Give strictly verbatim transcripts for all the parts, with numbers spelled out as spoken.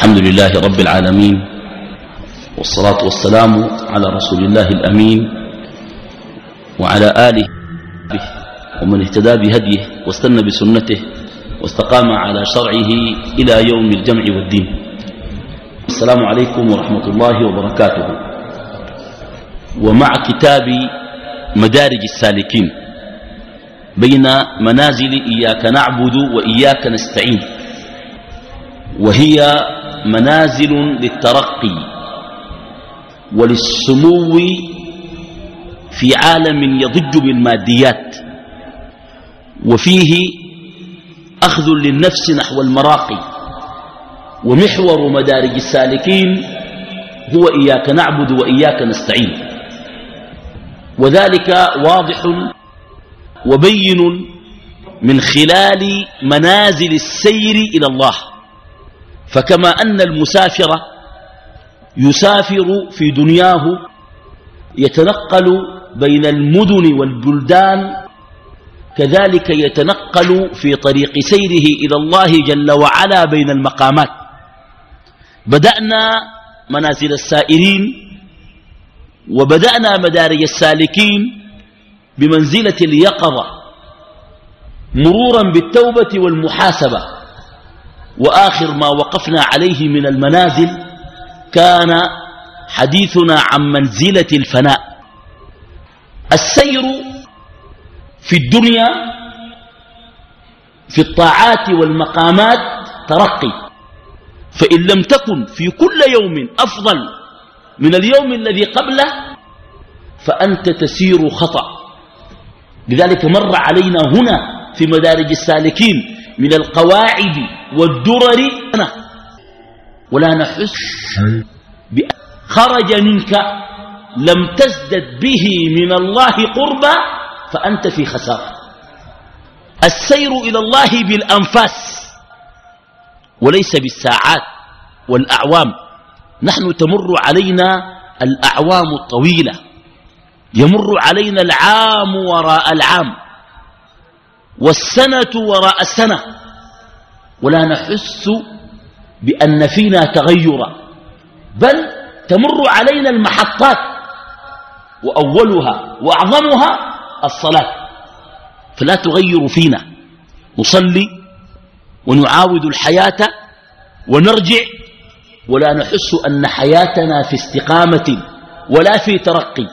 الحمد لله رب العالمين، والصلاة والسلام على رسول الله الأمين وعلى آله ومن اهتدى بهديه واستنى بسنته واستقام على شرعه إلى يوم الجمع والدين. السلام عليكم ورحمة الله وبركاته. ومع كتاب مدارج السالكين بين منازل إياك نعبد وإياك نستعين، وهي منازل للترقي وللسمو في عالم يضج بالماديات، وفيه أخذ للنفس نحو المراقي. ومحور مدارج السالكين هو إياك نعبد وإياك نستعين، وذلك واضح وبين من خلال منازل السير إلى الله. فكما أن المسافر يسافر في دنياه يتنقل بين المدن والبلدان، كذلك يتنقل في طريق سيره إلى الله جل وعلا بين المقامات. بدأنا منازل السائرين وبدأنا مدارج السالكين بمنزلة اليقظة مرورا بالتوبة والمحاسبة، وآخر ما وقفنا عليه من المنازل كان حديثنا عن منزلة الفناء. السير في الدنيا في الطاعات والمقامات ترقي، فإن لم تكن في كل يوم أفضل من اليوم الذي قبله فأنت تسير خطأ. لذلك مر علينا هنا في مدارج السالكين من القواعد والدرر ولا نحس بأن خرج منك لم تزدد به من الله قربا فأنت في خسارة. السير إلى الله بالأنفاس وليس بالساعات والأعوام. نحن تمر علينا الأعوام الطويلة، يمر علينا العام وراء العام والسنة وراء السنة، ولا نحس بأن فينا تغيرا، بل تمر علينا المحطات وأولها وأعظمها الصلاة، فلا تغير فينا. نصلي ونعاود الحياة ونرجع ولا نحس أن حياتنا في استقامة ولا في ترقي.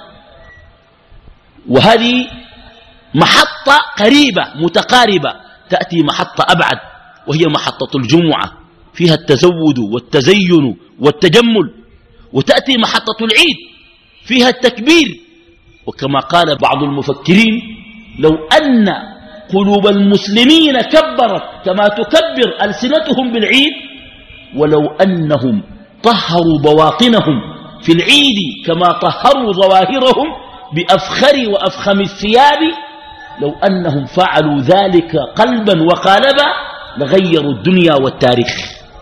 وهذه محطة قريبة متقاربة، تأتي محطة أبعد وهي محطة الجمعة فيها التزود والتزين والتجمل، وتأتي محطة العيد فيها التكبير. وكما قال بعض المفكرين لو أن قلوب المسلمين كبرت كما تكبر ألسنتهم بالعيد، ولو أنهم طهروا بواطنهم في العيد كما طهروا ظواهرهم بأفخر وأفخم الثياب، لو أنهم فعلوا ذلك قلبا وقالبا لغيروا الدنيا والتاريخ.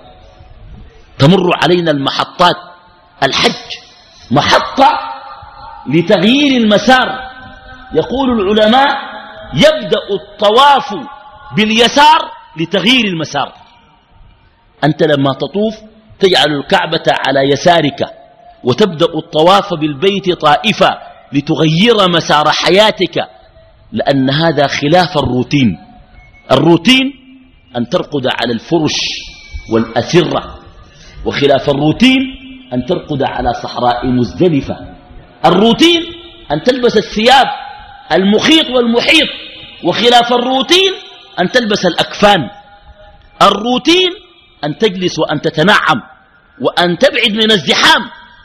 تمر علينا المحطات. الحج محطة لتغيير المسار. يقول العلماء يبدأ الطواف باليسار لتغيير المسار. أنت لما تطوف تجعل الكعبة على يسارك وتبدأ الطواف بالبيت طائفة لتغير مسار حياتك، لأن هذا خلاف الروتين. الروتين أن ترقد على الفرش والأسرة، وخلاف الروتين أن ترقد على صحراء مزدلفة. الروتين أن تلبس الثياب المخيط والمحيط، وخلاف الروتين أن تلبس الأكفان. الروتين أن تجلس وأن تتنعم وأن تبعد من الزحام.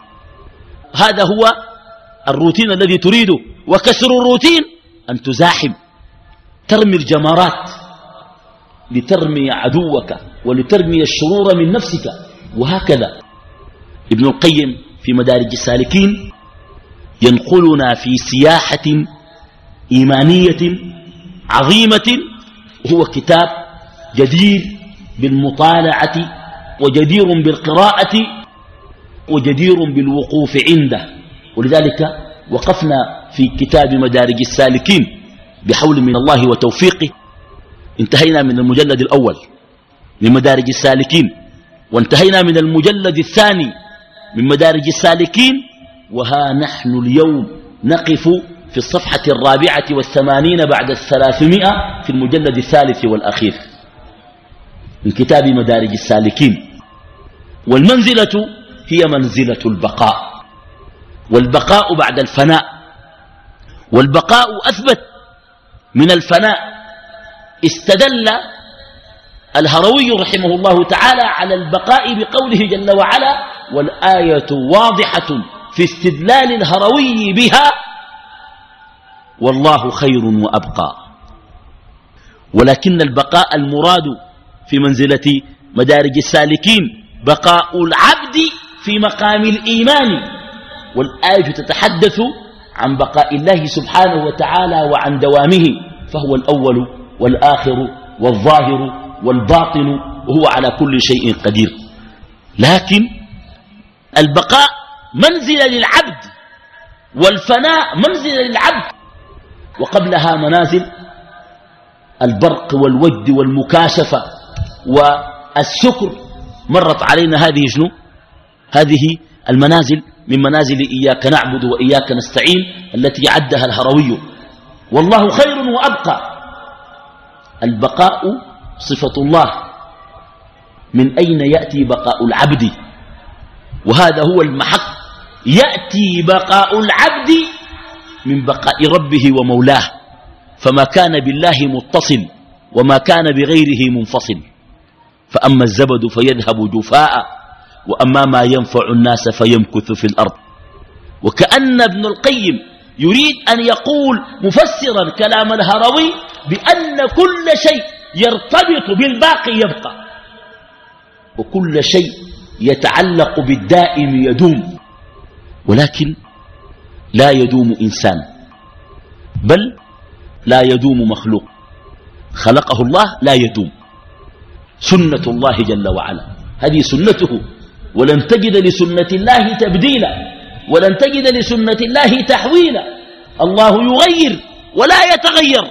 هذا هو الروتين الذي تريده. وكسر الروتين أن تزاحم، ترمي الجمرات لترمي عدوك ولترمي الشرور من نفسك، وهكذا. ابن القيم في مدارج السالكين ينقلنا في سياحة إيمانية عظيمة، وهو كتاب جدير بالمطالعة وجدير بالقراءة وجدير بالوقوف عنده. ولذلك وقفنا في كتاب مدارج السالكين بحول من الله وتوفيقه. انتهينا من المجلد الأول لمدارج السالكين، وانتهينا من المجلد الثاني من مدارج السالكين، وها نحن اليوم نقف في الصفحة الرابعة والثمانين بعد الثلاثمائة في المجلد الثالث والأخير من كتاب مدارج السالكين. والمنزلة هي منزلة البقاء، والبقاء بعد الفناء، والبقاء أثبت من الفناء. استدل الهروي رحمه الله تعالى على البقاء بقوله جل وعلا: والآية واضحة في استدلال الهروي بها والله خير وأبقى. ولكن البقاء المراد في منزلة مدارج السالكين بقاء العبد في مقام الإيمان، والآية تتحدث عن بقاء الله سبحانه وتعالى وعن دوامه، فهو الأول والآخر والظاهر والباطن، وهو على كل شيء قدير. لكن البقاء منزل للعبد، والفناء منزل للعبد، وقبلها منازل البرق والود والمكاشفة والسكر. مرت علينا هذه شنو؟ هذه المنازل من منازل إياك نعبد وإياك نستعين التي عدها الهروي. والله خير وأبقى. البقاء صفة الله، من أين يأتي بقاء العبد؟ وهذا هو المحق. يأتي بقاء العبد من بقاء ربه ومولاه، فما كان بالله متصل وما كان بغيره منفصل. فأما الزبد فيذهب جفاء، وأما ما ينفع الناس فيمكث في الأرض. وكأن ابن القيم يريد أن يقول مفسرا كلام الهروي بأن كل شيء يرتبط بالباقي يبقى، وكل شيء يتعلق بالدائم يدوم. ولكن لا يدوم إنسان، بل لا يدوم مخلوق خلقه الله لا يدوم. سنة الله جل وعلا، هذه سنته، ولن تجد لسنة الله تبديلا، ولن تجد لسنة الله تحويلا. الله يغير ولا يتغير،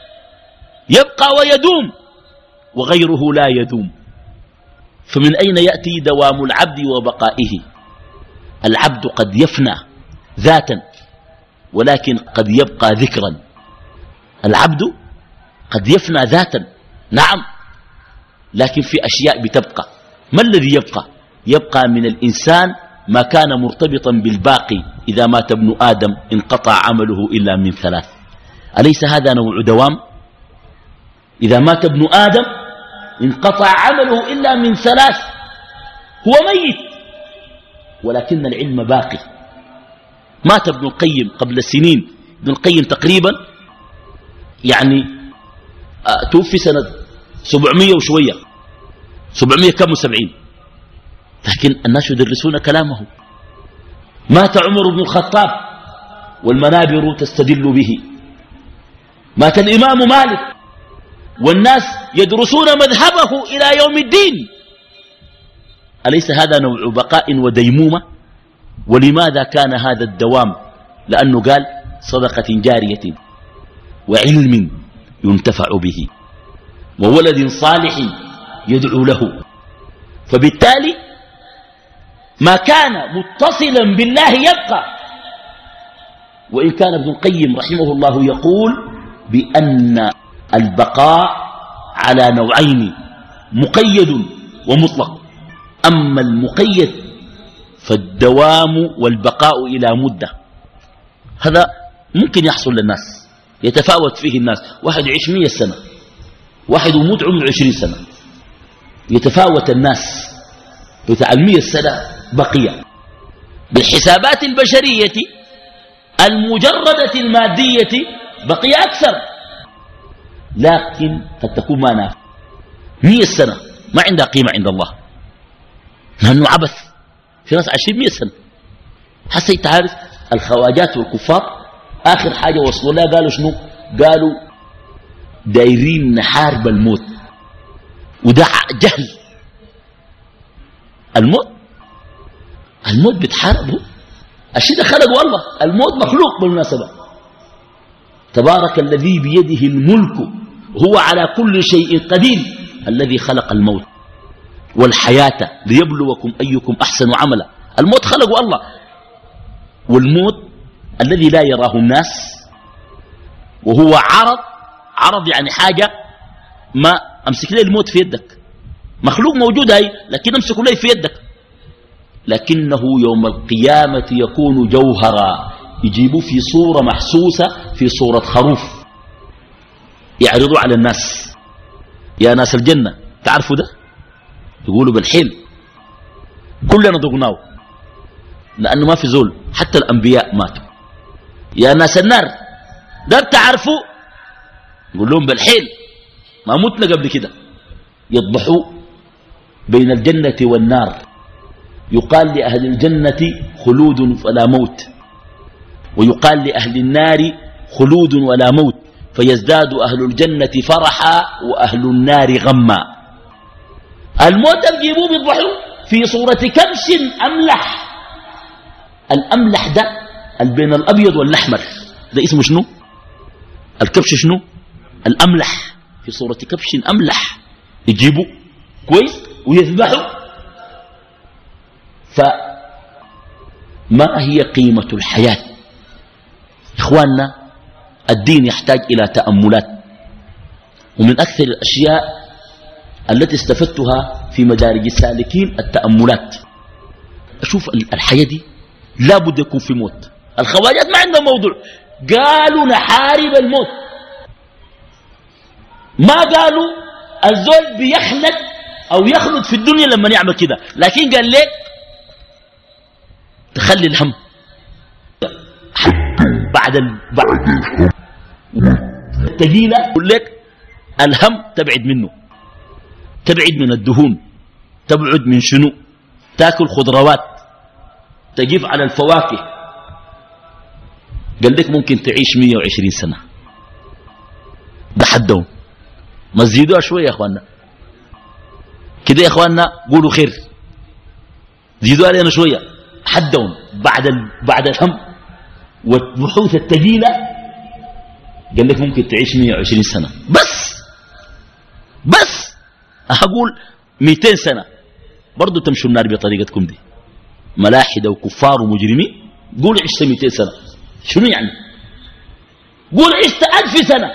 يبقى ويدوم، وغيره لا يدوم. فمن أين يأتي دوام العبد وبقائه؟ العبد قد يفنى ذاتا، ولكن قد يبقى ذكرا. العبد قد يفنى ذاتا، نعم، لكن في أشياء بتبقى. ما الذي يبقى؟ يبقى من الإنسان ما كان مرتبطا بالباقي. إذا مات ابن آدم انقطع عمله إلا من ثلاث. أليس هذا نوع دوام؟ إذا مات ابن آدم انقطع عمله إلا من ثلاث. هو ميت ولكن العلم باقي. مات ابن القيم قبل سنين، ابن القيم تقريبا يعني توفي سنة سبعمية وشوية، سبعمية كم وسبعين، لكن الناس يدرسون كلامه. مات عمر بن الخطاب والمنابر تستدل به. مات الإمام مالك والناس يدرسون مذهبه إلى يوم الدين. أليس هذا نوع بقاء وديمومة؟ ولماذا كان هذا الدوام؟ لأنه قال صدقة جارية وعلم ينتفع به وولد صالح يدعو له. فبالتالي ما كان متصلا بالله يبقى. وإن كان ابن القيم رحمه الله يقول بأن البقاء على نوعين، مقيد ومطلق. أما المقيد فالدوام والبقاء إلى مدة، هذا ممكن يحصل للناس، يتفاوت فيه الناس. واحد يعيش مية سنة، واحد يموت عمره عشرين سنة، يتفاوت الناس. بتاع المية سنة بقية بالحسابات البشرية المجردة المادية بقي أكثر، لكن قد تكون ما نافع. مية سنة ما عندها قيمة عند الله، لأنه عبث. في ناس عايشين مية سنة. حتى تعرف الخواجات والكفار آخر حاجة وصلوا لها قالوا شنو؟ قالوا دايرين نحارب الموت، وده جهل. الموت الموت بتحاربه، الشيء ده خلقه الله. الموت مخلوق بالمناسبة. تبارك الذي بيده الملك هو على كل شيء قدير، الذي خلق الموت والحياة ليبلوكم أيكم أحسن عملا. الموت خلقه الله، والموت الذي لا يراه الناس، وهو عرض عرض يعني حاجة ما أمسك لي الموت في يدك، مخلوق موجود هاي لكن أمسك لي في يدك، لكنه يوم القيامة يكون جوهرا، يجيبوا في صورة محسوسة، في صورة خروف، يعرضوا على الناس. يا ناس الجنة تعرفوا ده؟ يقولوا بالحيل كلنا ضغناه، لأنه ما في زول، حتى الأنبياء ماتوا. يا ناس النار ده بتعرفوا؟ يقول لهم بالحيل، ما متنا قبل كده. يضبحوا بين الجنة والنار، يقال لأهل الجنة خلود فلا موت، ويقال لأهل النار خلود ولا موت، فيزداد أهل الجنة فرحا وأهل النار غما. الموت الجيبوه بيضبحوا في صورة كبش أملح. الأملح ده بين الأبيض والأحمر ده اسمه شنو؟ الكبش شنو؟ الأملح، في صورة كبش أملح، يجيبوا كويس ويذبحوا. فما هي قيمة الحياة؟ إخواننا، الدين يحتاج إلى تأملات، ومن أكثر الأشياء التي استفدتها في مدارج السالكين التأملات. أشوف الحياة دي لا بد يكون في موت. الخواجات ما عندهم موضوع، قالوا نحارب الموت، ما قالوا الزول بيخلد أو يخلد في الدنيا لما يعمل كده، لكن قال لك تخلي الهم بعد ال... بعد التقيلة، يقول لك الهم تبعد منه، تبعد من الدهون، تبعد من شنو، تاكل خضروات، تجيب على الفواكه. قال لك ممكن تعيش مية وعشرين سنة، ده حدهم، ما تزيدوها شوية يا اخواننا كده، يا اخواننا قولوا خير، زيدوها علينا شوية، حدهم بعد ال... بعد الهم والبحوث الثقيلة. قال لك ممكن تعيش مية وعشرين سنة بس، بس أقول مئتين سنة برضو تمشوا النار بطريقتكم دي، ملاحدة وكفار ومجرمين. قول عشت مئتين سنة، شنو يعني؟ قول عشت ألف سنة.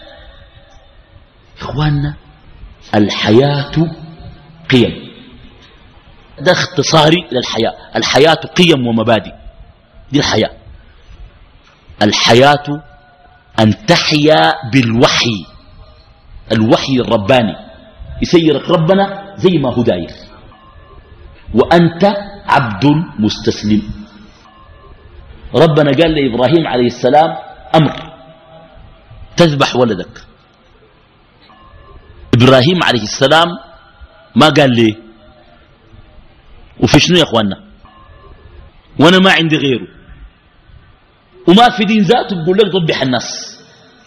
إخواننا، الحياة قيم، ده اختصاري للحياة. الحياة قيم ومبادئ، دي الحياة. الحياة أن تحيا بالوحي، الوحي الرباني يسيرك ربنا زي ما هو داير، وأنت عبد مستسلم. ربنا قال لإبراهيم عليه السلام أمر تذبح ولدك. إبراهيم عليه السلام ما قال لي وفي شنو يا أخوانا، وأنا ما عندي غيره، وما في دين ذاته بقول لك ضبح الناس.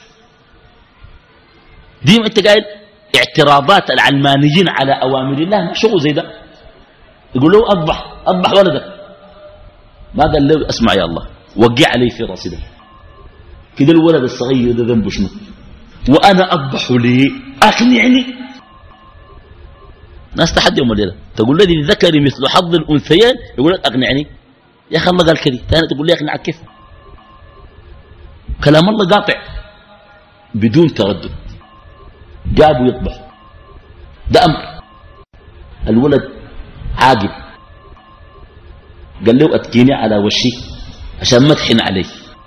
دي ما انت قايل اعتراضات العلمانيين على أوامر الله، ما شغل زي ده. يقول له أضبح أضبح ولدك، ما قال له اسمع يا الله وقع عليه في راسي ده كده، الولد الصغير ده ذنبه شنو؟ وأنا أضبحه ليه؟ أقنعني. ناس تحدي يوم الليلة تقول له للذكر مثل حظ الأنثيين، يقول لك أقنعني. يا أخي الله قال كده، ثاني تقول لي أقنعك كيف؟ كلام الله قاطع بدون تردد. جابوا يطبح، ده أمر. الولد عاقب، قال له أتكيني على وشي عشان ما تحن علي،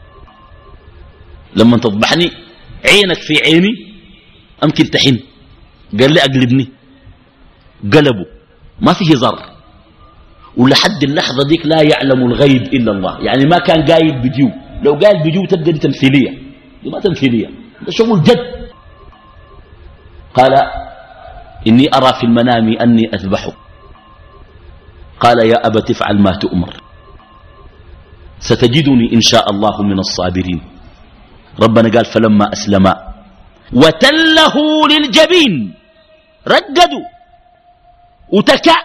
لما تطبحني عينك في عيني أمكن تحن. قال لي أقلبني، قلبه ما فيه هزار. ولحد اللحظة ديك لا يعلم الغيب إلا الله، يعني ما كان قايل بجيو، لو قال بجيو تبقى دي تمثيلية، دي ما تمثيلية، ده شغل جد. قال إني أرى في المنام أني أذبحك. قال يا أبت افعل ما تؤمر، ستجدني إن شاء الله من الصابرين. ربنا قال فلما أسلما وتله للجبين، رقدوا وتكع،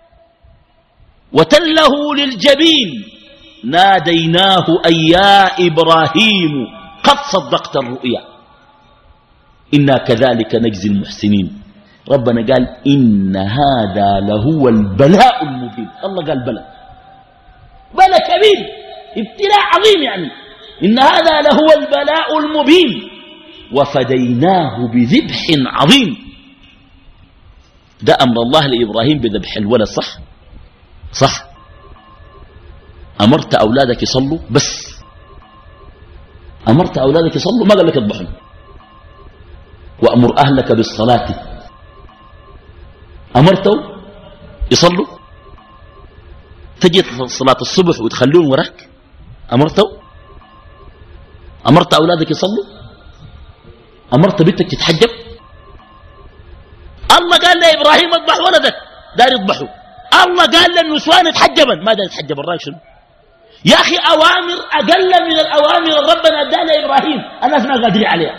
وتله للجبين ناديناه أي يا إبراهيم قد صدقت الرؤيا إنا كذلك نجزي المحسنين. ربنا قال إن هذا لهو البلاء المبين. الله قال بلاء، بلاء كبير، ابتلاء عظيم. يعني إن هذا لهو البلاء المبين وفديناه بذبح عظيم. ده أمر الله لإبراهيم بذبح الولد، صح؟ صح. أمرت أولادك يصلوا، بس أمرت أولادك يصلوا، ما قال لك اذبحوا. وأمر أهلك بالصلاة، أمرته يصلوا، تجي صلاة الصبح وتخلون وراك، أمرته. أمرت أولادك يصلوا، أمرت بنتك تتحجب. الله قال لإبراهيم اذبح ولدك، دار يذبحوا. الله قال للنسوان اتحجبا، ما دار يتحجب. الراجل شنو يا أخي؟ أوامر أقل من الأوامر ربنا اداها لإبراهيم، الناس ما قادرين عليها.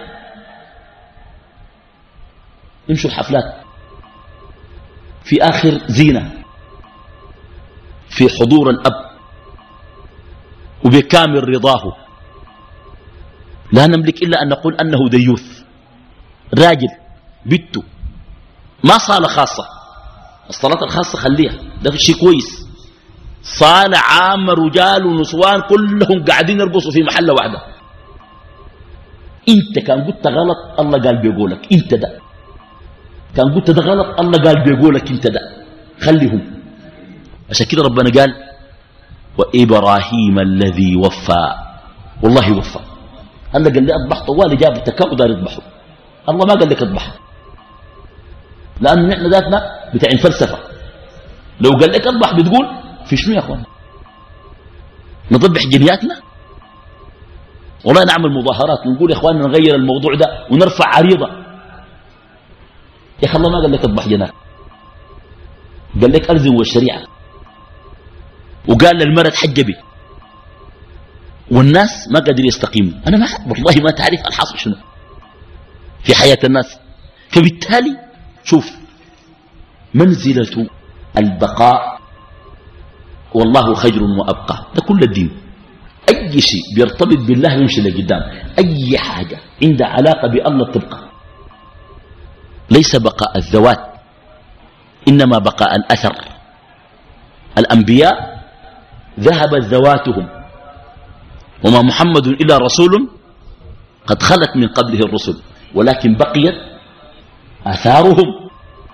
يمشوا الحفلات في آخر زينة، في حضور الأب وبكامل رضاه، لا نملك إلا أن نقول أنه ديوث راجل بيته، ما صالة خاصة. الصلاة الخاصة خليها، ده شيء كويس. صالة عامة، رجال ونسوان كلهم قاعدين يرقصوا في محلة واحدة. انت كان قلت غلط، الله قال بيقولك انت ده. كان قلت ده غلط، الله قال بيقولك انت ده. خليهم. عشان كده ربنا قال وإبراهيم الذي وفى. والله وفى. الله قال لي اذبح، طوالي جاب التكا ودار يذبحه. الله ما قال لك اذبح، لأنه نحن ذاتنا بتاعين فلسفة. لو قال لك اذبح بتقول في شنو يا اخوان؟ نذبح جنياتنا؟ والله نعمل مظاهرات ونقول يا اخواننا نغير الموضوع ده ونرفع عريضة. يا اخي الله ما قال لك اذبح جنات، قال لك الزم والشريعة، وقال للمرأة تحجبي، والناس ما قادر يستقيموا. انا ما والله ما تعرف الحاصل شنو في حياة الناس. فبالتالي شوف منزلة البقاء والله خير وأبقى، ده كل الدين. أي شيء بيرتبط بالله يمشي لقدام، أي حاجة عندها علاقة بالله تبقى. ليس بقاء الذوات، إنما بقاء الأثر. الأنبياء ذهبت ذواتهم، وما محمد إلا رسول قد خلت من قبله الرسل، ولكن بقيت آثارهم،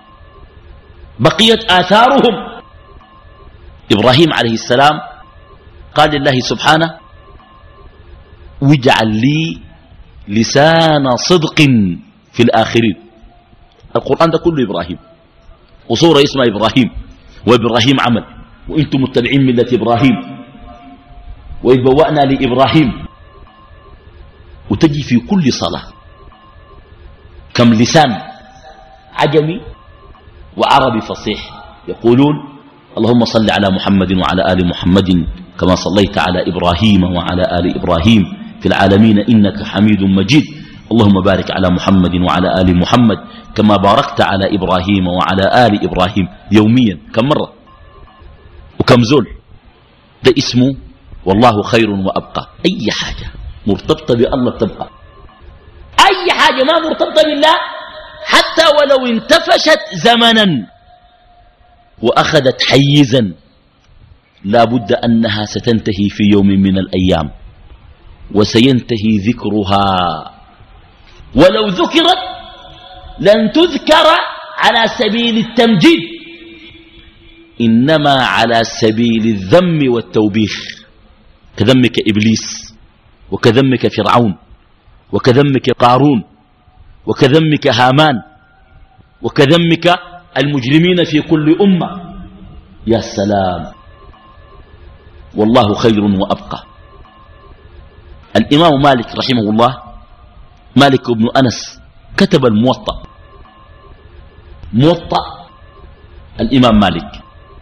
بقيت آثارهم. إبراهيم عليه السلام قال لله سبحانه واجعل لي لسان صدق في الآخرين. القرآن ده كله إبراهيم، وصورة اسمها إبراهيم، وإبراهيم عمل، وإنتم متبعين ملة إبراهيم، وإذ بوأنا لإبراهيم. وتجي في كل صلاة كم لسان عجمي وعربي فصيح يقولون اللهم صل على محمد وعلى آل محمد كما صليت على إبراهيم وعلى آل إبراهيم في العالمين إنك حميد مجيد. اللهم بارك على محمد وعلى آل محمد كما باركت على إبراهيم وعلى آل إبراهيم. يوميا كم مرة وكم زول؟ ده اسمه والله خير وأبقى. أي حاجة مرتبطة بالله تبقى، أي حاجة ما مرتبطة بالله حتى ولو انتفشت زمنا وأخذت حيزا لا بد أنها ستنتهي في يوم من الأيام، وسينتهي ذكرها. ولو ذكرت لن تذكر على سبيل التمجيد، إنما على سبيل الذم والتوبيخ، كذمك إبليس، وكذمك فرعون، وكذمك قارون، وكذمك هامان، وكذمك المجرمين في كل أمة. يا سلام، والله خير وأبقى. الإمام مالك رحمه الله، مالك بن أنس، كتب الموطأ، موطأ الإمام مالك.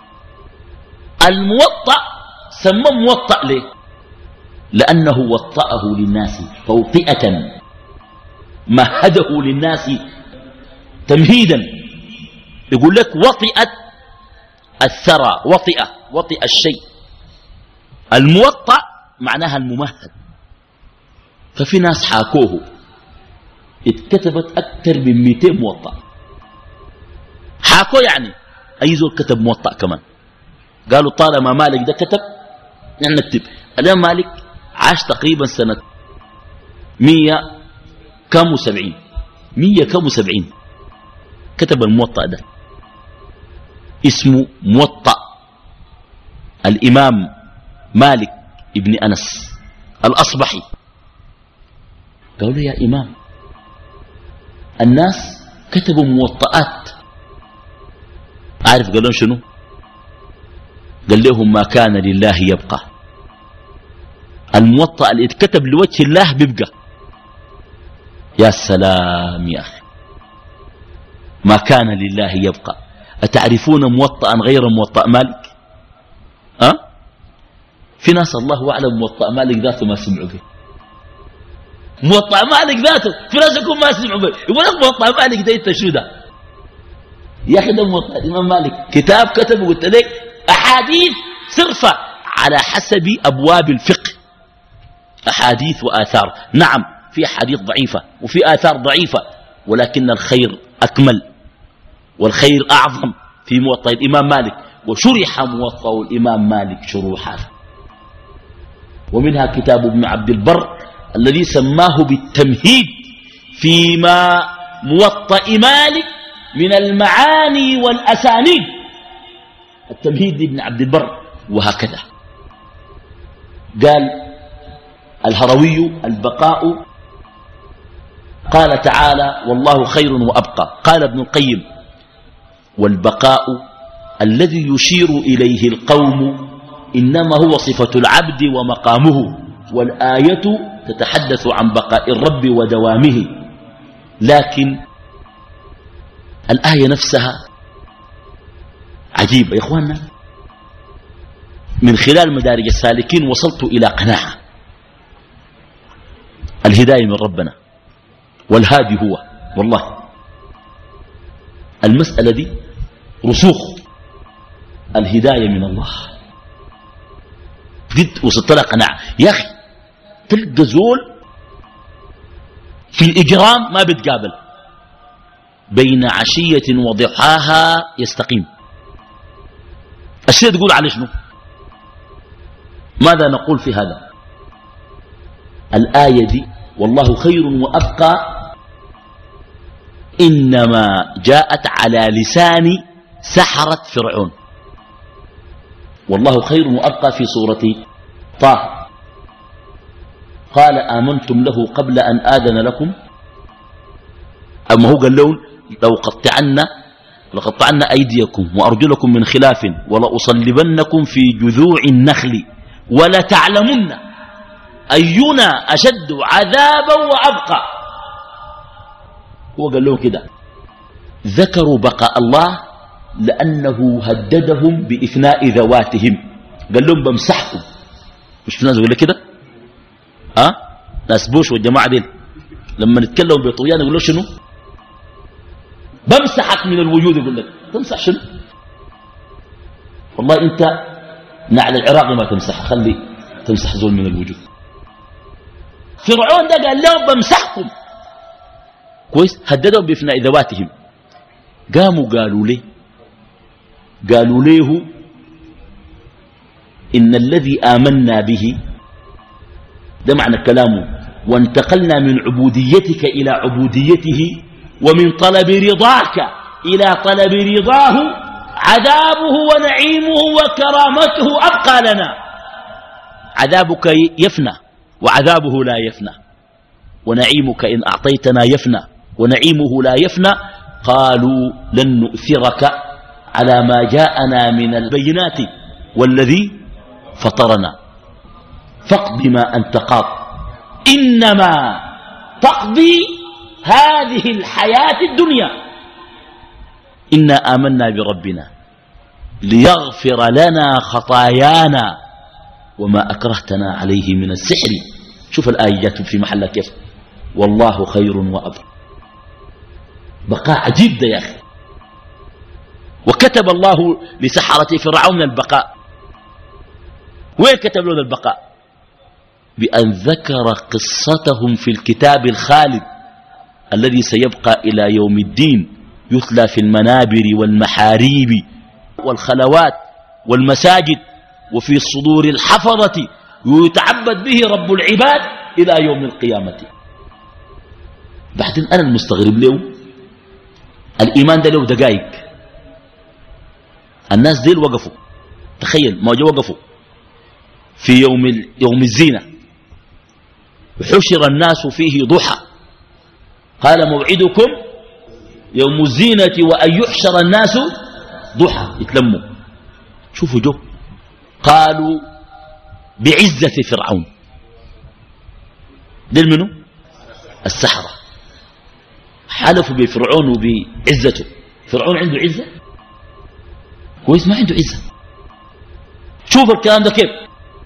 الموطأ سمى موطأ ليه؟ لأنه وطأه للناس توطئة، مهده للناس تمهيدا. يقول لك وطئت الثرى، وطئة، وطئ الشيء. الموطأ معناها الممهد. ففي ناس حاكوه، اتكتبت أكثر من مئتين موطأ. معاكو يعني أي زول كتب موطأ كمان. قالوا طالما مالك ده كتب نحن نكتب. الآن مالك عاش تقريبا سنة مية كم وسبعين مية كم وسبعين كتب الموطأ ده اسمه موطأ الإمام مالك ابن أنس الأصبحي. قالوا له يا إمام الناس كتبوا موطئات، عارف قال لهم شنو؟ قال لهم ما كان لله يبقى. الموطأ اللي اتكتب لوجه الله بيبقى. يا سلام يا أخي، ما كان لله يبقى. أتعرفون موطئا غير موطأ مالك؟ أه؟ في ناس الله أعلم موطأ مالك ذاته ما سمعوا به. موطأ مالك ذاته في ناس يكون ما سمعوا به، يقول لك موطأ مالك ده انت شو ده؟ يا أخي ده موطأ الإمام مالك كتاب كتبه قلت لك أحاديث صرفة على حسب أبواب الفقه، أحاديث وآثار. نعم في أحاديث ضعيفة وفي آثار ضعيفة، ولكن الخير أكمل والخير أعظم في موطأ الإمام مالك. وشرح موطأ الإمام مالك شروحات، ومنها كتاب ابن عبد البر الذي سماه بالتمهيد فيما موطأ مالك من المعاني والأسانيد، التمهيد لابن عبد البر. وهكذا قال الهروي البقاء، قال تعالى والله خير وأبقى. قال ابن القيم والبقاء الذي يشير إليه القوم إنما هو صفة العبد ومقامه، والآية تتحدث عن بقاء الرب ودوامه. لكن الآية نفسها عجيبة يا إخواننا. من خلال مدارج السالكين وصلت إلى قناعة الهداية من ربنا والهادي هو. والله المسألة دي رسوخ، الهداية من الله جد. وصلت لها قناعة يا أخي. تلقى زول في الإجرام ما بتقابل، بين عشية وضحاها يستقيم. الشيء تقول عليه شنو؟ ماذا نقول في هذا؟ الآية دي والله خير وأبقى إنما جاءت على لسان سحرة فرعون. والله خير وأبقى في سورة طه قال آمنتم له قبل أن آذن لكم. أما هو قال لهم لو قطعنا لقطعنا أيديكم وأرجلكم من خلاف ولأصلبنكم في جذوع النخل ولتعلمن أينا أشد عذابا وأبقى. هو قال لهم كده. ذكروا بقاء الله لأنه هددهم بإفناء ذواتهم. قال لهم بمسحكم. مش في ناس يقول لك كده؟ ها؟ ناس بوش والجماعة دي لما نتكلم بطغيان يقول له شنو؟ بمسحك من الوجود. يقول لك تمسح شنو؟ والله انت نعل العراقي ما تمسح، خلي تمسح زول من الوجود. فرعون ده قال لهم بمسحكم كويس، هددهم بإفناء ذواتهم. قاموا قالوا ليه قالوا ليه إن الذي آمنا به ده معنى كلامه، وانتقلنا من عبوديتك إلى عبوديته ومن طلب رضاك إلى طلب رضاه، عذابه ونعيمه وكرامته أبقى لنا. عذابك يفنى وعذابه لا يفنى، ونعيمك إن أعطيتنا يفنى ونعيمه لا يفنى. قالوا لن نؤثرك على ما جاءنا من البينات والذي فطرنا فاقض ما أنت قاض إنما تقضي هذه الحياة الدنيا إنا آمنا بربنا ليغفر لنا خطايانا وما أكرهتنا عليه من السحر. شوف الآية جاءت في محلها كيف. والله خير وأبقى. بقاء عجيب ده يا أخي. وكتب الله لسحرة فرعون البقاء. وين كتب له البقاء؟ بأن ذكر قصتهم في الكتاب الخالد الذي سيبقى إلى يوم الدين يتلى في المنابر والمحاريب والخلوات والمساجد وفي الصدور الحفظة ويتعبد به رب العباد إلى يوم القيامة. بعدين أنا المستغرب له الإيمان ده له دقائق. الناس ديل وقفوا، تخيل ما جاء وقفوا في يوم, يوم الزينة وحشر الناس فيه ضحى قال موعدكم يوم الزينة وأن يحشر الناس ضحى يتلموا. شوفوا جو قالوا بعزة فرعون. دل منه السحرة حلفوا بفرعون وبعزته. فرعون عنده عزة كويس؟ ما عنده عزة. شوف الكلام ده كيف.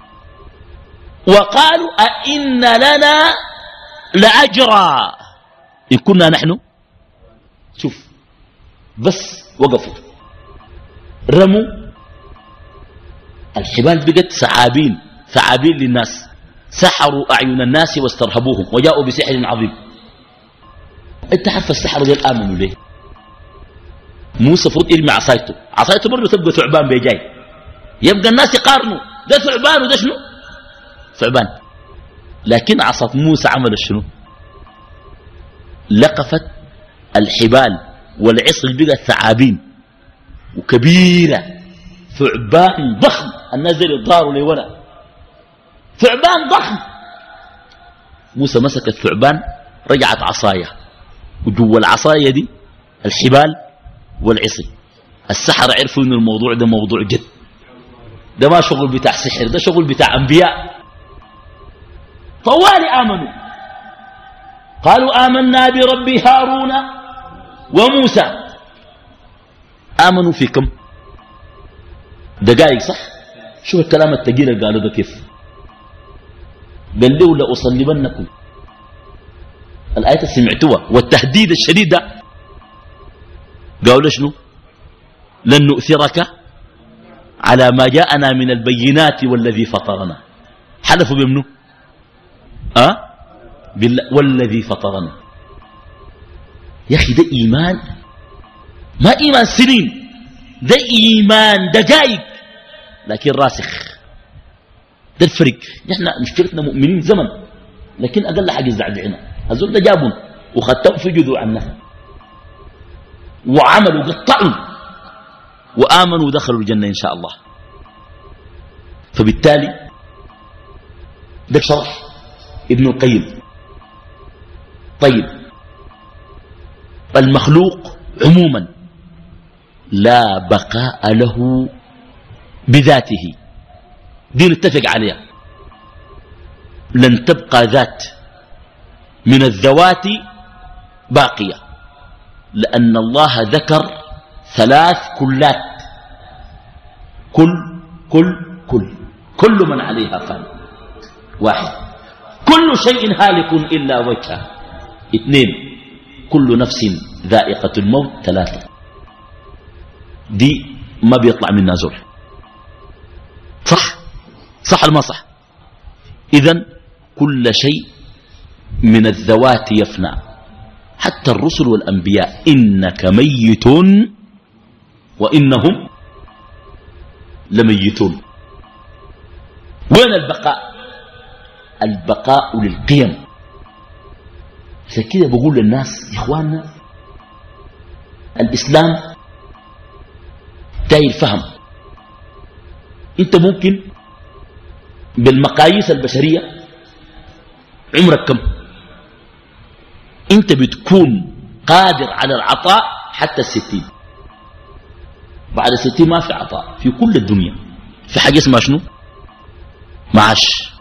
وقالوا أئن لنا لأجرا إن كنا نحن. شوف بس وقفوا رموا الحبال بقت ثعابين ثعابين للناس. سحروا أعين الناس واسترهبوهم وجاءوا بسحر عظيم. انت عارف السحر دول آمنوا ليه؟ موسى فرد يرمي عصايته، عصايته برضه تبقى ثعبان بيجاي، يبقى الناس يقارنوا ده ثعبان وده شنو؟ ثعبان. لكن عصا موسى عمل شنو؟ لقفت الحبال والعصر بقى ثعابين وكبيرة، ثعبان ضخم. الناس دول يضاروا لي ولا ثعبان ضخم. موسى مسك الثعبان رجعت عصايه وجوا العصايه دي الحبال والعصي. السحرة عرفوا ان الموضوع ده موضوع جد، ده ما شغل بتاع سحر، ده شغل بتاع انبياء. طوالي آمنوا قالوا آمنا برب هارون وموسى. آمنوا في كم دقائق؟ صح. شوف الكلام التقيل اللي قالوا ده كيف. قال له لأصلبنكم. الآية سمعتوها والتهديد الشديد ده. قالوا شنو؟ لن نؤثرك على ما جاءنا من البينات والذي فطرنا. حلفوا بمنه أه؟ بالله والذي فطرنا. يا أخي ده إيمان، ما إيمان سنين، ده إيمان دقائق لكن راسخ. ده الفرق. نحن مشكلتنا مؤمنين زمن لكن أقل حاجة زعزعنا. هذول ده جابون وخدتهم في جذوع عنها وعملوا قطعوا وآمنوا ودخلوا الجنة إن شاء الله. فبالتالي ده شرح ابن القيم. طيب المخلوق عموما لا بقاء له بذاته، دي نتفق عليها. لن تبقى ذات من الذوات باقية، لأن الله ذكر ثلاث كلات: كل كل كل كل من عليها فان. واحد، كل شيء هالك إلا وجهه. اثنين، كل نفس ذائقة الموت. ثلاثة، دي ما بيطلع منها زول. صح صح ولا ما صح؟ إذن كل شيء من الذوات يفنى، حتى الرسل والأنبياء. إنك ميت وإنهم لميتون. وين البقاء؟ البقاء للقيم. عشان كده بقول للناس يا إخواننا الإسلام تاي الفهم. انت ممكن بالمقاييس البشرية عمرك كم؟ انت بتكون قادر على العطاء حتى الستين. بعد الستين ما في عطاء في كل الدنيا. في حاجة اسمها شنو؟ معاش.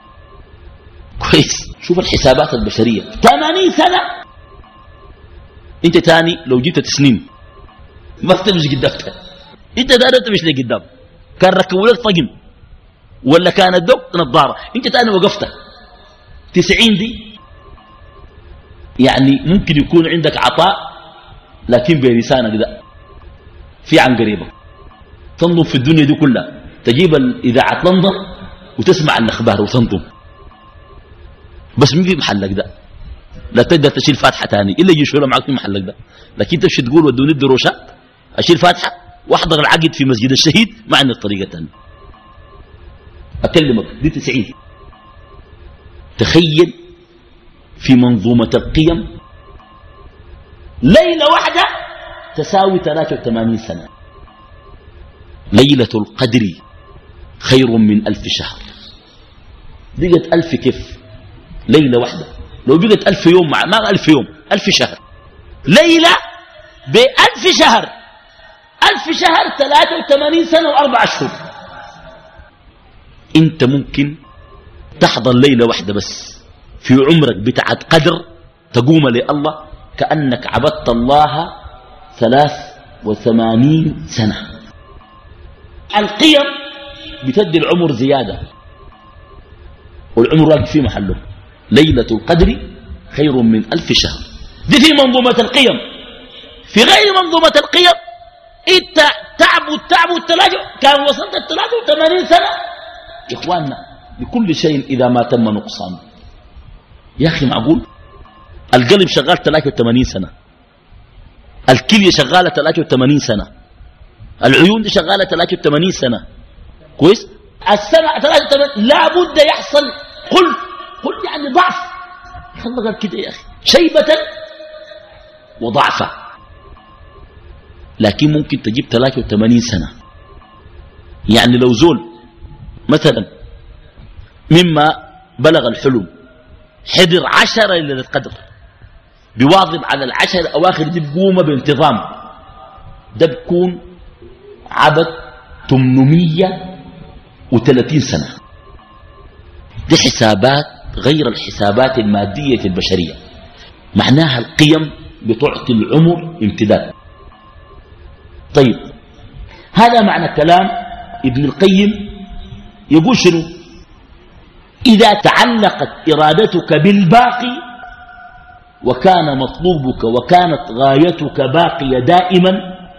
كويس. شوف الحسابات البشرية. ثمانين سنة انت تاني لو جبت سنين ما تمشي قدامك. انت داري تمشي لقدام. كان ركبوا لك طقم ولا كان الدق نظارة، انت تاني وقفت. تسعين دي يعني ممكن يكون عندك عطاء لكن بلسانك ده في عن قريبة. تنظم في الدنيا دي كلها، تجيب الإذاعة لندن وتسمع الأخبار وتنظم، بس مين في محلك ده؟ لا تقدر تشيل فاتحة تاني إلا يجي شوية معك في محلك ده. لكن تمشي تقول ودوني الدروشات أشيل فاتحة واحضر العقد في مسجد الشهيد ما عندي الطريقة تاني. أكلمك دي تسعين. تخيل في منظومة القيم ليلة واحدة تساوي ثلاثة وثمانين سنة. ليلة القدر خير من ألف شهر. بقت ألف كيف ليلة واحدة؟ لو بقت ألف يوم مع ما ألف يوم ألف شهر. ليلة بألف شهر. ألف شهر ثلاثة وثمانين سنة وأربع أشهر. أنت ممكن تحضر ليلة واحدة بس في عمرك بتاعت قدر تقوم لله كأنك عبدت الله ثلاث وثمانين سنة. القيم بتدي العمر زيادة والعمر واقف في محله. ليلة القدر خير من ألف شهر. دي في منظومة القيم. في غير منظومة القيم انت تعبد تعبد تلاجع كان وصلت الثلاثة وثمانين سنة. يا إخواننا لكل شيء إذا ما تم نقصان. يا أخي معقول القلب شغال ثلاثة وثمانين سنة، الكلية شغالة ثلاثة وثمانين سنة، العيون دي شغالة ثلاثة وثمانين سنة. كويس؟ السنة ثلاثة وثمانين لا بد يحصل قل قل يعني ضعف. خلق كده يا أخي شيبة وضعفة. لكن ممكن تجيب ثلاثة وثمانين سنة. يعني لو زول مثلا مما بلغ الحلم حضر عشرة ليلة القدر بواظب على العشر الأواخر دي بقومة بانتظام، ده بكون عبد ثمانمائة وثلاثين سنة. دي حسابات غير الحسابات المادية البشرية. معناها القيم بتعطي العمر امتداد. طيب هذا معنى كلام ابن القيم. يقول شنو؟ إذا تعلقت إرادتك بالباقي وكان مطلوبك وكانت غايتك باقية دائما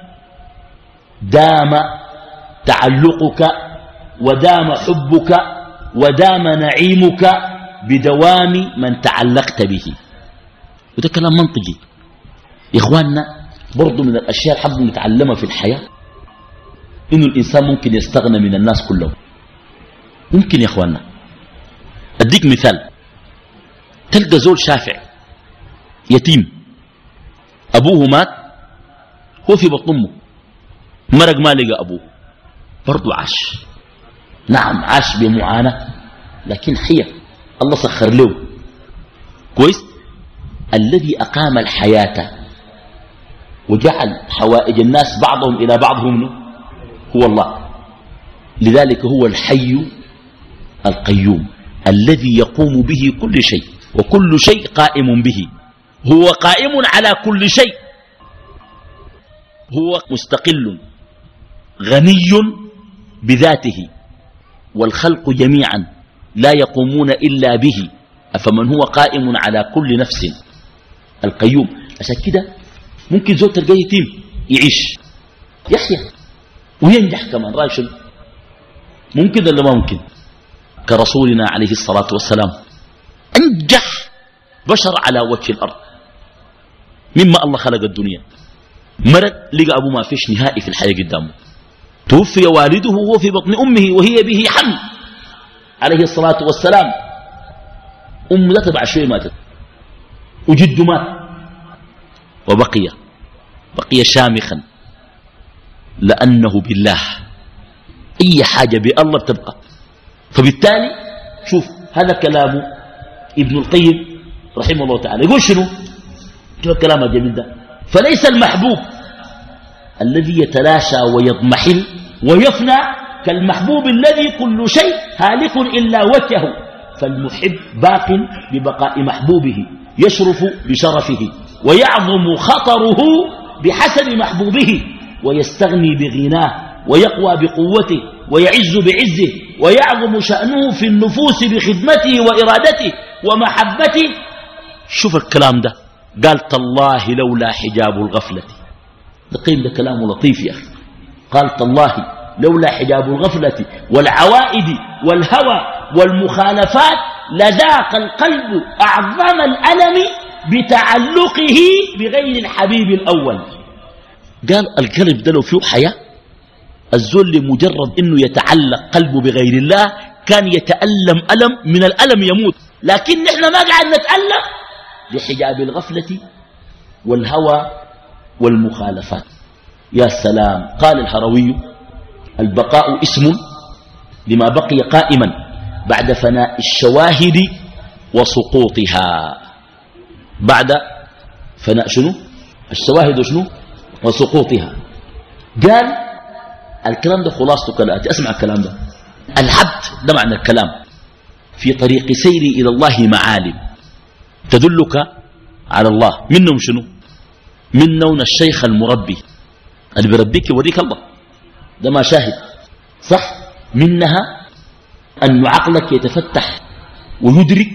دام تعلقك ودام حبك ودام نعيمك بدوام من تعلقت به. وده كلام منطقي يا إخواننا. برضو من الأشياء الحب نتعلمها في الحياة إنه الإنسان ممكن يستغنى من الناس كلهم. ممكن يا إخواننا. أديك مثال. تلقى زول شافع يتيم أبوه مات هو في بطن أمه مرق ما لقى أبوه برضو عاش. نعم عاش بمعاناة لكن حيا الله سخر له. كويس؟ الذي أقام الحياة وجعل حوائج الناس بعضهم إلى بعضهم هو الله. لذلك هو الحي القيوم الذي يقوم به كل شيء وكل شيء قائم به. هو قائم على كل شيء. هو مستقل غني بذاته والخلق جميعا لا يقومون إلا به. أفمن هو قائم على كل نفس القيوم. عشان كده ممكن زول تلقاه يتيم يعيش يحيا وينجح كمان. رأي شنو؟ ممكن ولا ما ممكن؟ كرسولنا عليه الصلاة والسلام أنجح بشر على وجه الأرض مما الله خلق الدنيا. مرض لقى أبو ما فيش نهائي في الحياة قدامه. توفي والده وهو في بطن أمه وهي به حمل عليه الصلاة والسلام. أم ذات بعد شوية ماتت وجد مات وبقي بقي شامخا لأنه بالله. أي حاجة بالله بتبقى. فبالتالي شوف هذا كلام ابن القيم رحمه الله تعالى. يقول شنو؟ شوف الكلام الجميل ده. فليس المحبوب الذي يتلاشى ويضمحل ويفنى كالمحبوب الذي كل شيء هالك إلا وجهه. فالمحب باق ببقاء محبوبه يشرف بشرفه ويعظم خطره بحسب محبوبه ويستغني بغناه ويقوى بقوته ويعز بعزه ويعظم شأنه في النفوس بخدمته وإرادته ومحبته. شوف الكلام ده. قال تالله لولا حجاب الغفلة. دقيق ده كلام لطيف يا أخي. قال تالله لولا حجاب الغفلة والعوائد والهوى والمخالفات لذاق القلب أعظم الألم بتعلقه بغير الحبيب الأول. قال القلب ده لو فيه حياة، الزول لمجرد إنه يتعلق قلبه بغير الله كان يتألم ألم من الألم يموت، لكن نحن ما قاعد نتألم لحجاب الغفلة والهوى والمخالفات. يا سلام. قال الهروي: البقاء اسم لما بقي قائما بعد فناء الشواهد وسقوطها. بعد فناء شنو؟ الشواهد وشنو؟ وسقوطها. قال الكلام ده خلاصته كالآتي، اسمع الكلام ده. العبد ده معنى الكلام في طريق سيري إلى الله معالم تدلك على الله. منهم شنو؟ منهم الشيخ المربي اللي بربيك يوريك الله، ده ما شاهد صح. منها أن عقلك يتفتح ويدرك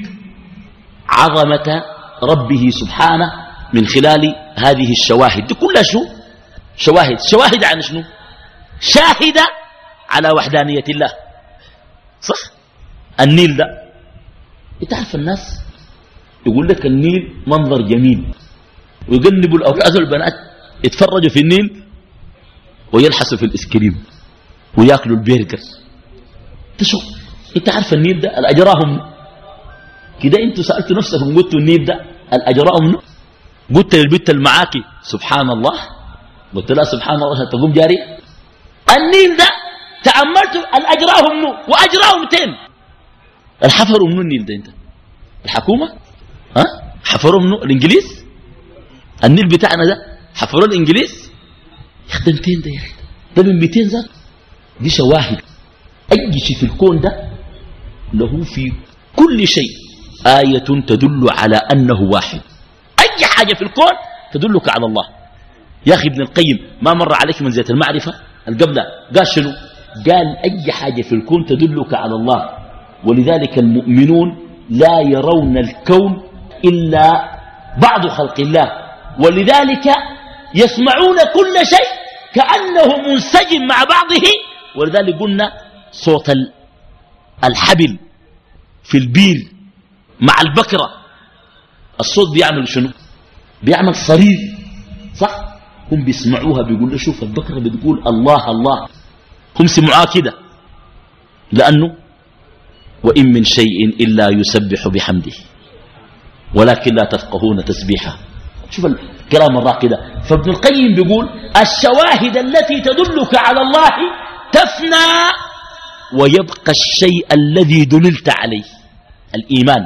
عظمة ربه سبحانه من خلال هذه الشواهد. دي كلها شو؟ شواهد. شواهد عن شنو؟ شاهدة على وحدانية الله، صح. النيل ده انت عارف الناس يقول لك النيل منظر جميل، ويجنبوا الأولاد والبنات يتفرجوا في النيل ويلحسوا في الإسكريم وياكلوا البرجر. تشوف انت عارف النيل ده الأجراهم كده. انتوا سألتوا نفسكم قلتوا النيل ده الأجراهم؟ قلت للبنت المعاكي سبحان الله؟ قلت لها سبحان الله عشان تقوم جاري؟ النيل ده تأملتوا الأجراهم منه وأجراهم تين الحفروا منه النيل ده. انت الحكومة ها حفروا منه الإنجليز. النيل بتاعنا ده حفروا الإنجليز. يخدم تين ده يا أخي؟ ده من مئتين ذات. دي شواهد. أي شيء في الكون ده له في كل شيء آية تدل على أنه واحد. أي حاجة في الكون تدلك على الله. يا أخي ابن القيم ما مر عليك من زيت المعرفة القبلة قال شنو؟ قال أي حاجة في الكون تدلك على الله، ولذلك المؤمنون لا يرون الكون إلا بعض خلق الله، ولذلك يسمعون كل شيء كأنه منسجم مع بعضه. ولذلك قلنا صوت الحبل في البير مع البكرة الصوت بيعمل شنو؟ بيعمل صرير، صح. هم بيسمعوها بيقولوا شوف البكرة بتقول الله الله، هم سمعوها كده، لأنه وإن من شيء إلا يسبح بحمده ولكن لا تفقهون تسبيحه. شوف الكلام الراقي ده. فابن القيم بيقول الشواهد التي تدلك على الله تفنى ويبقى الشيء الذي دللت عليه الإيمان،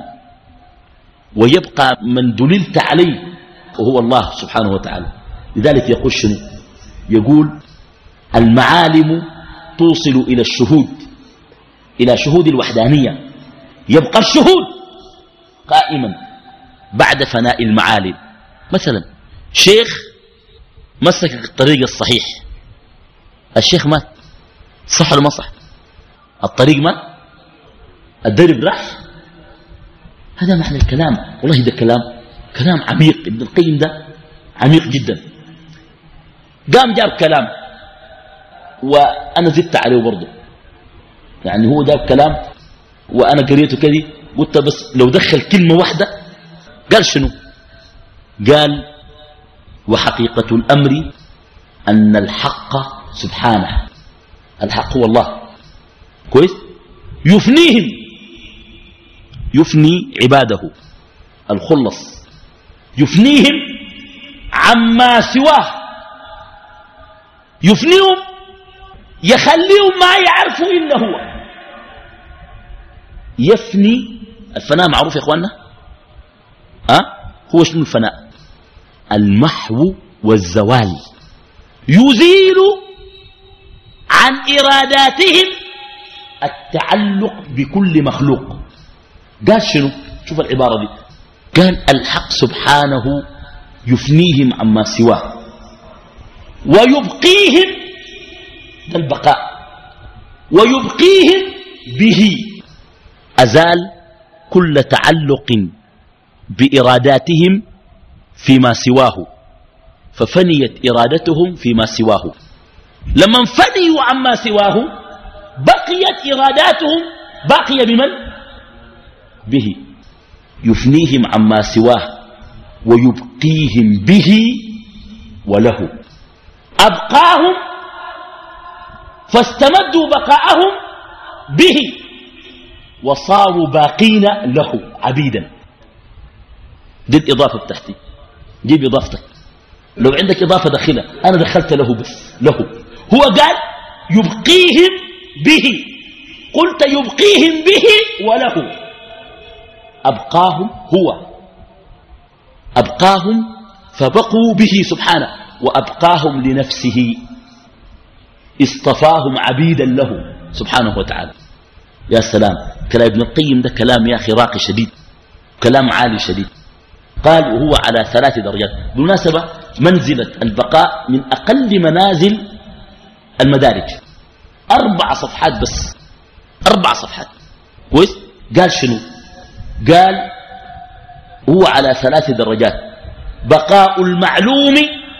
ويبقى من دللت عليه وهو الله سبحانه وتعالى. لذلك يقول شنو؟ يقول المعالم توصل إلى الشهود، إلى شهود الوحدانية. يبقى الشهود قائما بعد فناء المعالم. مثلا شيخ مسك الطريق الصحيح، الشيخ مات، صح ولا ما صح؟ الطريق مات، الدرب راح. هذا معنى الكلام. والله ده كلام كلام عميق. ابن القيم ده عميق جدا. قام جاب كلام وأنا زدت عليه برضه، يعني هو جاب كلام وأنا قريته كده قلت بس لو دخل كلمة واحدة. قال شنو؟ قال وحقيقة الأمر أن الحق سبحانه، الحق هو الله، كويس، يفنيهم، يفني عباده الخلص، يفنيهم عما سواه، يفنيهم يخليهم ما يعرفوا إلا هو. يفني الفناء معروف يا إخواننا. أه؟ هو شنو الفناء؟ المحو والزوال. يزيل عن إراداتهم التعلق بكل مخلوق. قال شنو؟ شوف العبارة دي. قال الحق سبحانه يفنيهم عما سواه ويبقيهم، ده البقاء، ويبقيهم به. أزال كل تعلق بإراداتهم فيما سواه، ففنيت إرادتهم فيما سواه. لما انفنيوا عما سواه بقيت إراداتهم باقية بمن؟ به. يفنيهم عما سواه ويبقيهم به وله. أبقاهم فاستمدوا بقاءهم به وصاروا باقين له عبيدا. دي الإضافة بتاعتي، جيب إضافتك. لو عندك إضافة داخلة أنا دخلت له بس له. هو قال يبقيهم به، قلت يبقيهم به وله. أبقاهم هو، أبقاهم فبقوا به سبحانه، وأبقاهم لنفسه، اصطفاهم عبيدا له سبحانه وتعالى. يا سلام، كلام ابن القيم ده كلام يا أخي راقي شديد، كلام عالي شديد. قال وهو على ثلاث درجات. بالمناسبة منزلة البقاء من أقل منازل المدارج، أربع صفحات بس، أربع صفحات. كويس؟ قال شنو؟ قال هو على ثلاث درجات: بقاء المعلوم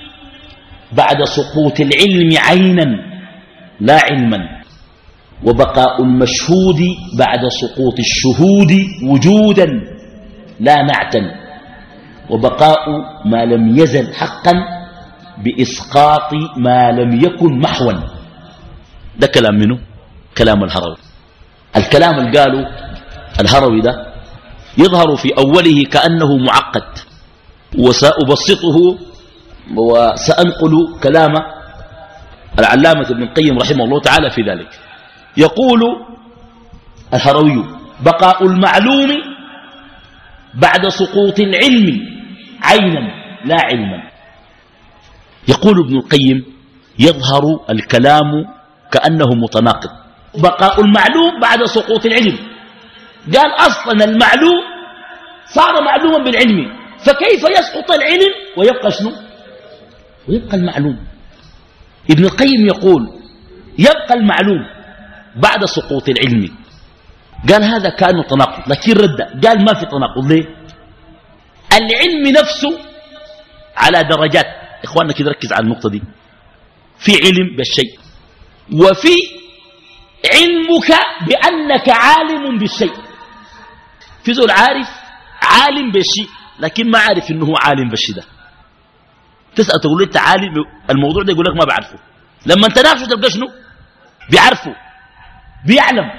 بعد سقوط العلم عينا لا علما، وبقاء المشهود بعد سقوط الشهود وجودا لا نعتا، وبقاء ما لم يزل حقا بإسقاط ما لم يكن محوا. ده كلام منه؟ كلام الهروي. الكلام اللي قاله الهروي ده يظهر في أوله كأنه معقد، وسأبسطه وسأنقل كلام العلامة ابن القيم رحمه الله تعالى في ذلك. يقول الهروي: بقاء المعلوم بعد سقوط العلم عينا لا علما. يقول ابن القيم: يظهر الكلام كأنه متناقض. بقاء المعلوم بعد سقوط العلم، قال أصلا المعلوم صار معلوما بالعلم، فكيف يسقط العلم ويبقى شنو؟ ويبقى المعلوم. ابن القيم يقول يبقى المعلوم بعد سقوط العلم. قال هذا كان تناقض، لكن رد قال ما في تناقض. ليه؟ العلم نفسه على درجات. إخواننا كده ركز على النقطة دي. في علم بالشيء، وفي علمك بأنك عالم بالشيء. في ذو العارف عالم بالشيء لكن ما عارف إنه هو عالم بالشيء ده. تسأل تقول له أنت عالم الموضوع ده، يقول لك ما بعرفه. لما انت نافسه تلقى شنو؟ بيعرفه، بيعلم.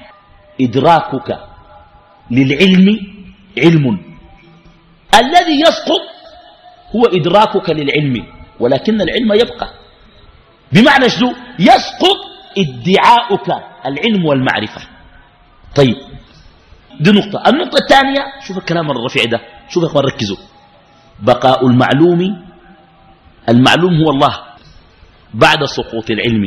إدراكك للعلم علم، الذي يسقط هو إدراكك للعلم، ولكن العلم يبقى. بمعنى شنو؟ يسقط ادعاؤك العلم والمعرفة. طيب دي نقطة. النقطة الثانية، شوف الكلام الرفيع ده، شوف يا اخوان ركزوا. بقاء المعلوم، المعلوم هو الله بعد سقوط العلم.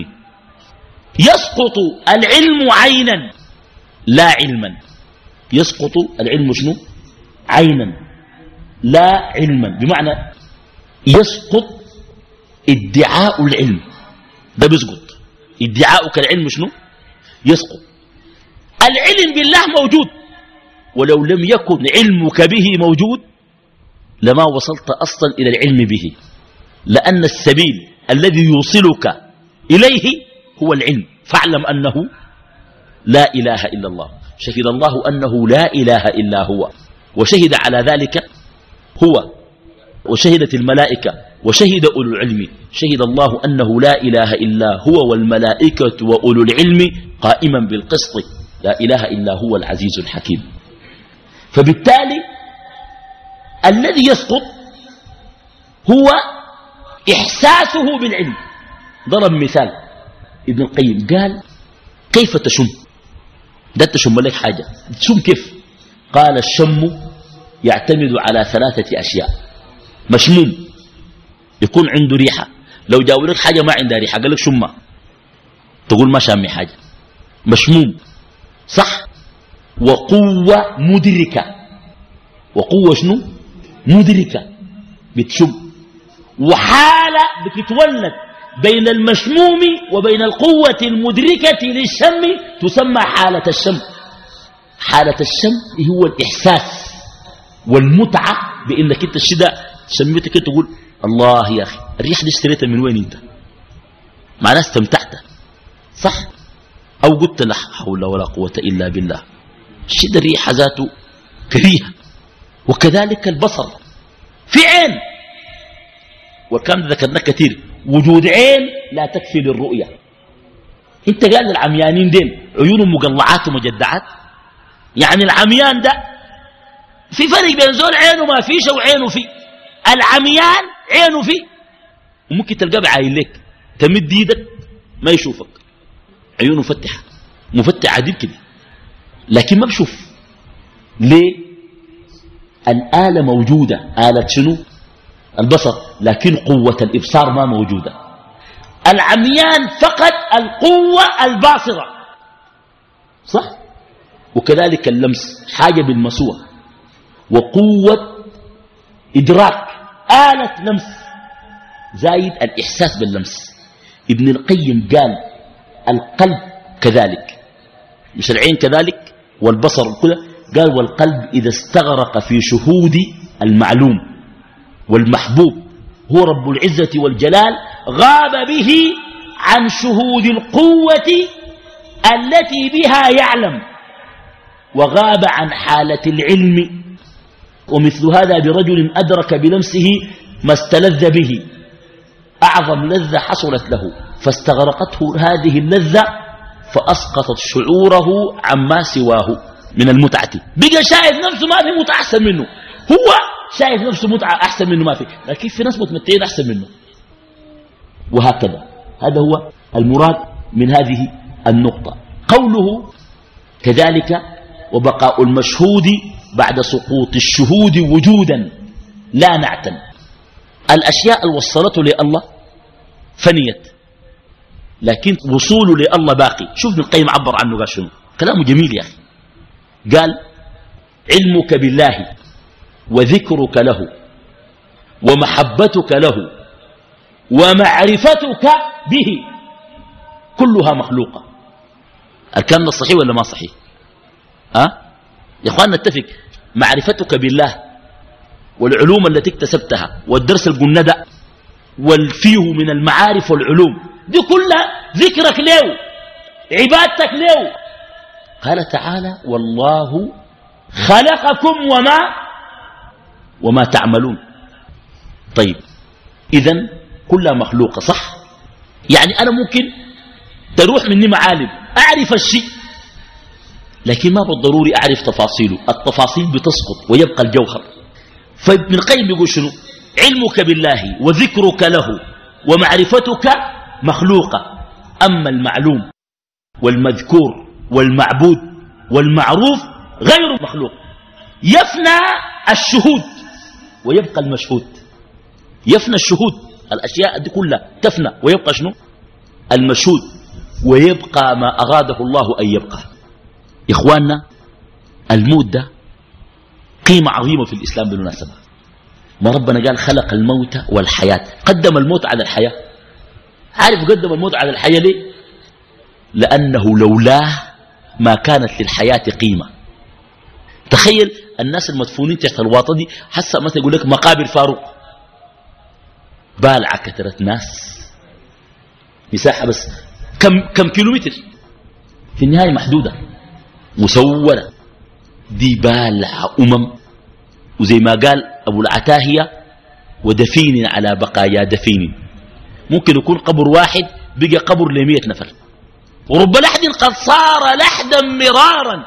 يسقط العلم عينا لا علما. يسقط العلم شنو؟ عينا لا علما، بمعنى يسقط ادعاء العلم، ده بيسقط. ادعاؤك العلم شنو؟ يسقط. العلم بالله موجود، ولو لم يكن علمك به موجود لما وصلت أصلا إلى العلم به، لأن السبيل الذي يوصلك إليه هو العلم. فاعلم أنه لا إله إلا الله. شهد الله أنه لا إله إلا هو، وشهد على ذلك هو، وشهدت الملائكة، وشهد أولو العلم. شهد الله أنه لا إله إلا هو والملائكة وأولو العلم قائما بالقسط، لا إله إلا هو العزيز الحكيم. فبالتالي الذي يسقط هو إحساسه بالعلم. ضرب مثال ابن القيم، قال كيف تشم؟ ده تشم لك حاجة، تشم كيف؟ قال الشم يعتمد على ثلاثة أشياء. مشموم يكون عنده ريحة، لو جاولك حاجة ما عندها ريحة قال لك شمها، تقول ما شامي حاجة. مشموم صح. وقوة مدركة، وقوة شنو؟ مدركة بتشم. وحالة بتتولد بين المشموم وبين القوة المدركة للشم تسمى حالة الشم. حالة الشم هو الإحساس والمتعة بإنك انت الشدة شميتك انت تقول الله يا أخي الريح دي اشتريتها من وين انت؟ معناه استمتعت صح؟ أو قلت لا حول ولا قوة إلا بالله. الشدة الريح ذاته كريهة. وكذلك البصر، في عين، والكلام ذكرناه كثير، وجود عين لا تكفي للرؤية. انت قال العميانين دين عيونهم مقلعات ومجدعات، يعني العميان ده في فرق بين زول عينه ما فيش وعينه فيه. العميان عينه فيه وممكن تلقاه بعاين لك، تمد ايدك ما يشوفك، عيونه مفتحة مفتح عديد كده، لكن ما بشوف. ليه؟ الآلة موجودة، آلة شنو؟ البصر، لكن قوة الإبصار ما موجودة. العميان فقط القوة الباصرة، صح؟ وكذلك اللمس حاجة بالمسوة، وقوة إدراك آلة لمس زايد الإحساس باللمس. ابن القيم قال القلب كذلك، مش العين كذلك والبصر كله، قال والقلب إذا استغرق في شهود المعلوم والمحبوب هو رب العزة والجلال غاب به عن شهود القوة التي بها يعلم، وغاب عن حالة العلم. ومثل هذا برجل أدرك بلمسه ما استلذ به، أعظم لذة حصلت له فاستغرقته هذه اللذة فأسقطت شعوره عما سواه من المتعة. بقى شايف نفسه ما في متعة أحسن منه، هو شايف نفسه متعة أحسن منه ما في، لكن في ناس متمتعين أحسن منه، وهكذا. هذا هو المراد من هذه النقطة. قوله كذلك وبقاء المشهود بعد سقوط الشهود وجودا لا نعتم. الأشياء اللي وصلته لله فنيت، لكن وصوله لله باقي. شوف ابن القيم عبر عنه قال شنو، كلامه جميل يا أخي. قال علمك بالله وذكرك له ومحبتك له ومعرفتك به كلها مخلوقة. الكلام ده صحيح ولا ما صحيح؟ ها يا اخوان نتفق، معرفتك بالله والعلوم التي اكتسبتها والدرس اللي قلنا ده والفيه من المعارف والعلوم دي كلها ذكرك له، عبادتك له. قال تعالى والله خلقكم وما وما تعملون. طيب إذن كلها مخلوقة، صح؟ يعني أنا ممكن تروح مني معالم أعرف الشيء، لكن ما بالضروري أعرف تفاصيله، التفاصيل بتسقط ويبقى الجوهر. فابن القيم بيقول شنو؟ علمك بالله وذكرك له ومعرفتك مخلوقة، أما المعلوم والمذكور والمعبود والمعروف غير مخلوق. يفنى الشهود ويبقى المشهود، يفنى الشهود، الأشياء دي كلها تفنى ويبقى شنو؟ المشهود، ويبقى ما أراده الله أن يبقى. يا إخواننا الموت ده قيمة عظيمة في الإسلام بالمناسبة. ما ربنا قال خلق الموت والحياة، قدم الموت على الحياة. عارف قدم الموت على الحياة ليه؟ لأنه لولاه ما كانت للحياة قيمة. تخيل الناس المدفونين تحت الواطة دي، حسا مثلا يقول لك مقابر فاروق، بالعة كثرة ناس، مساحة بس كم, كم كيلومتر، في النهاية محدودة مسورة، دي بالعة أمم. وزي ما قال أبو العتاهية ودفين على بقايا دفين، ممكن يكون قبر واحد بقى قبر لمية نفر. ورب لحد قد صار لحدا مرارا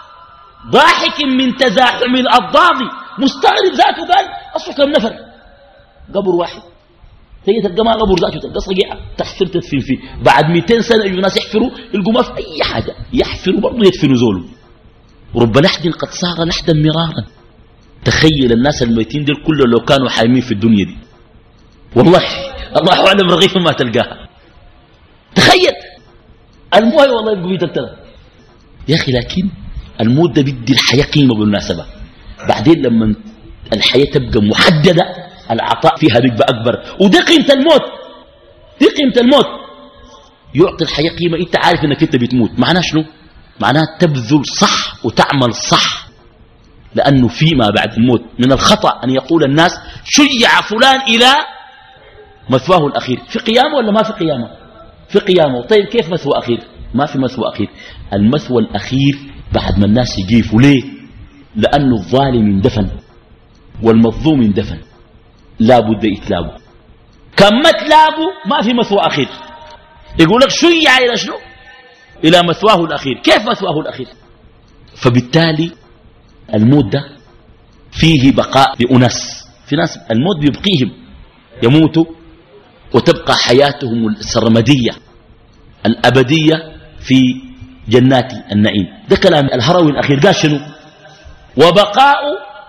ضاحك من تزاحم الأضداد، مستغرب ذاته قال أصله كم نفر قبر واحد. تيجي تلقى ما قبر ذاته تلقى صقيعة تحفر تدفن فيه، بعد مئتين سنة يجوا ناس يحفروا يلقوا ما في أي حاجة، يحفروا برضو يدفنوا زوله. ورب لحد قد صار لحدا مرارا. تخيل الناس الميتين دول كله لو كانوا حايمين في الدنيا دي، والله الله أعلم رغيف ما تلقاها. تخيل الموت والله يبقوا بيتكتلها يا أخي. لكن الموت ده بدي الحياة قيمة بالمناسبة. بعدين لما الحياة تبقى محددة العطاء فيها بيبقى أكبر، ودي قيمة الموت، دي قيمة الموت. يعطي الحياة قيمة. أنت عارف أنك أنت بتموت، معناه شنو؟ معناه تبذل صح وتعمل صح، لأنه فيما بعد الموت من الخطأ أن يقول الناس شيع فلان إلى مثواه الأخير. في قيامة ولا ما في قيامة؟ في قيامة. طيب كيف مثوى أخير؟ ما في مثوى أخير. المثوى الأخير بعد ما الناس يجيفوا. ليه؟ لأنه الظالم اندفن والمظلوم اندفن. لا بد يتلاقوا. كم ما تلاقوا ما في مثوى أخير. يقول لك شيع إلى شنو؟ إلى مثواه الأخير. كيف مثواه الأخير؟ فبالتالي الموت ده فيه بقاء لأناس. في ناس الموت بيبقيهم، يموتوا وتبقى حياتهم السرمدية الأبدية في جنات النعيم. ده كلام الهروي الأخير. قال شنو؟ وبقاء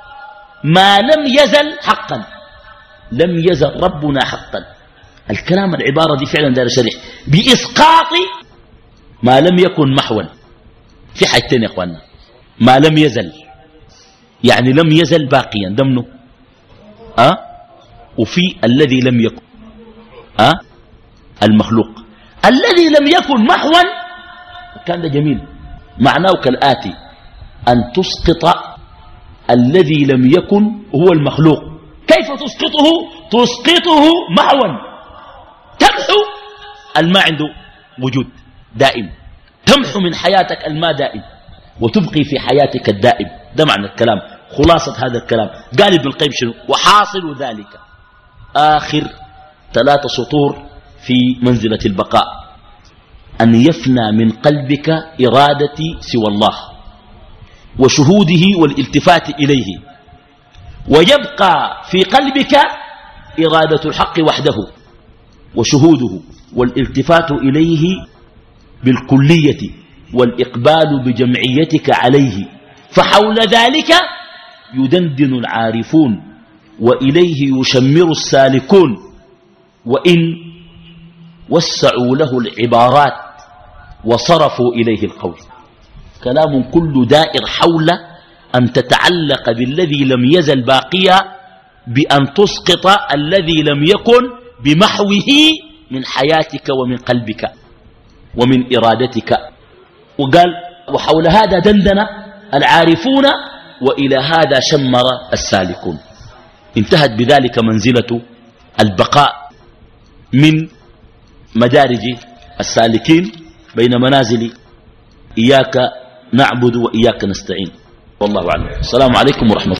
ما لم يزل حقا. لم يزل ربنا حقا. الكلام العبارة دي فعلا دار شريح بإسقاط ما لم يكن محوا. في حاجتين يا أخوانا، ما لم يزل يعني لم يزل باقيا دمنه أه؟ وفي الذي لم يكن أه؟ المخلوق. الذي لم يكن محوا كان ده جميل، معناه كالآتي: أن تسقط الذي لم يكن هو المخلوق. كيف تسقطه؟ تسقطه محوا، تمحو الماء عنده وجود دائم، تمحو من حياتك الماء دائم وتبقي في حياتك الدائم. ده معنى الكلام، خلاصة هذا الكلام. قال ابن القيم شنو؟ وحاصل ذلك آخر ثلاثة سطور في منزلة البقاء: أن يفنى من قلبك إرادة سوى الله وشهوده والالتفات إليه، ويبقى في قلبك إرادة الحق وحده وشهوده والالتفات إليه بالكلية والإقبال بجمعيتك عليه. فحول ذلك يدندن العارفون وإليه يشمر السالكون، وإن وسعوا له العبارات وصرفوا إليه القول. كلام كل دائر حول أن تتعلق بالذي لم يزل باقيا، بأن تسقط الذي لم يكن بمحوه من حياتك ومن قلبك ومن إرادتك. وقال وحول هذا دندن العارفون وإلى هذا شمر السالكون. انتهت بذلك منزلة البقاء من مدارج السالكين بين منازل إياك نعبد وإياك نستعين. والله أعلم. السلام عليكم ورحمة الله.